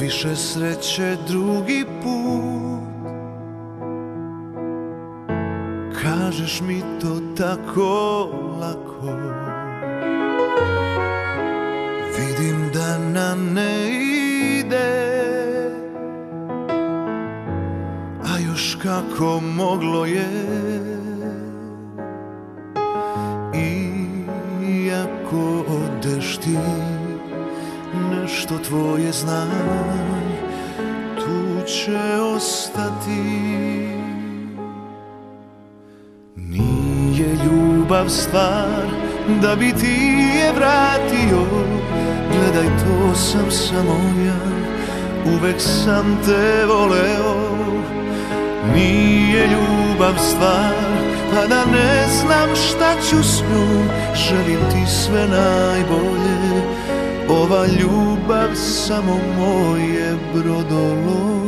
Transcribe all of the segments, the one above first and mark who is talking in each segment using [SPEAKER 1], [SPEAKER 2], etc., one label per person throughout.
[SPEAKER 1] više sreće drugi put. Kažeš mi to tako lako, vidim da nam ne ide, a još kako moglo je. Iako odeš ti, nešto tvoje znaj tu će ostati. Nije ljubav stvar da bi ti je vratio, gledaj to sam samo ja, uvek sam te voleo. Nije ljubav stvar, a da ne znam šta ću s njom, želim ti sve najbolje. Ova ljubav samo moje brodolo.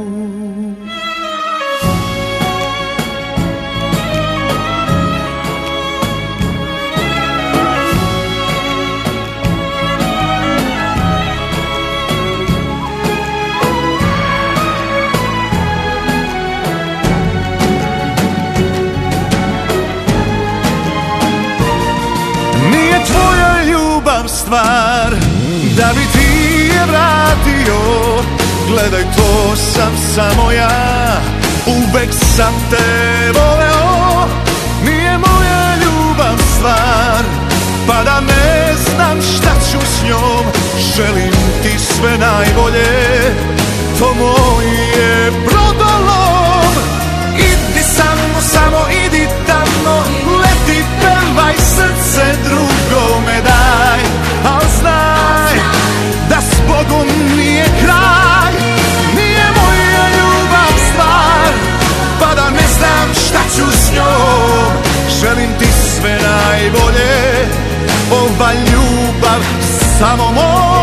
[SPEAKER 1] Stvar da bi ti je vratio, gledaj to sam samo ja, uvek sam te voleo. Nije moja ljubav stvar, pa da ne znam šta ću s njom, želim ti sve najbolje. To moje brodolom, idi samo idi tamo, leti, pevaj, srce drugome daj. Al znaj da s Bogom nije kraj, nije moja ljubav stvar, pa da ne znam šta ću s njom, želim ti sve najbolje. Ova ljubav samo moja.